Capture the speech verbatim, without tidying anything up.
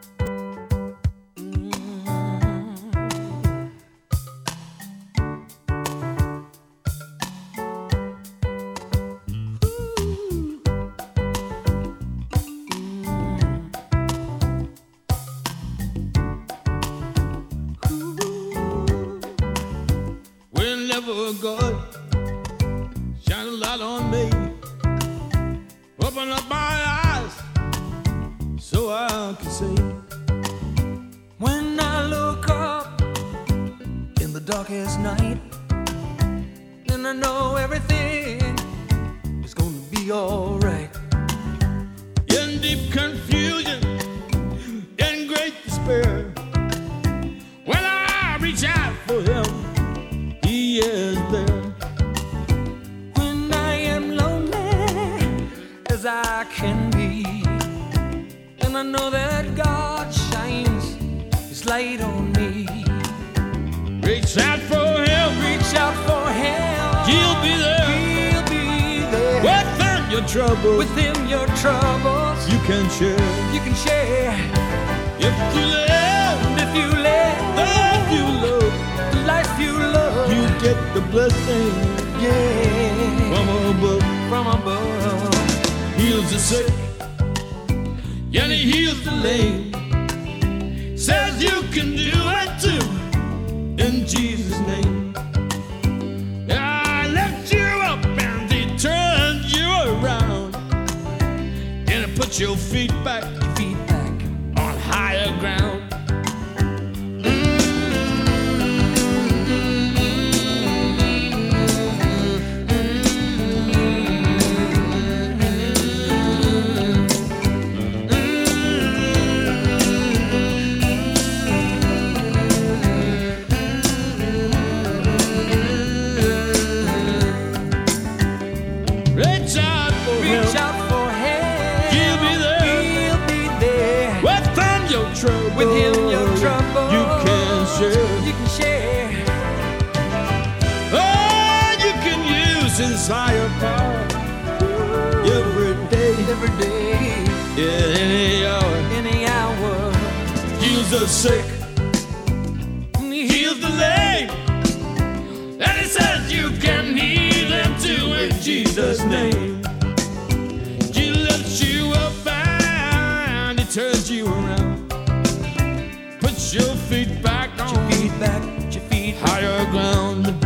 Whenever God shine a light on me, open up my eyes so I can see. When I look up in the darkest night, then I know everything is gonna be alright. In deep confusion, in great despair, when I reach out for Him, He is there. When I am lonely as I can be, and I know that God shines His light on me. Reach out for Him, Reach out for Him. He'll be there. He'll be there. Within your trouble, With Him your troubles you can share. you can share. If you live, And if you live the life you love, the life you love, you get the blessing yeah, from above. from above. Heals the sick, and He heals the lame. Says you can do it too, in Jesus' name. I lift you up and He turns you around, and He puts your feet back Feedback. on higher ground. Reach out for Him, Reach out for Him. He'll be there. He'll be there. Within your trouble, With Him your trouble you can share. You can share. Oh, you can use His higher power every day, Every day, in any hour. any hour. Heals the sick, heals the lame, and He says you can heal them too in Jesus' name. He lifts you up and He turns you around, puts your feet back Put your on feet back, put your feet higher ground.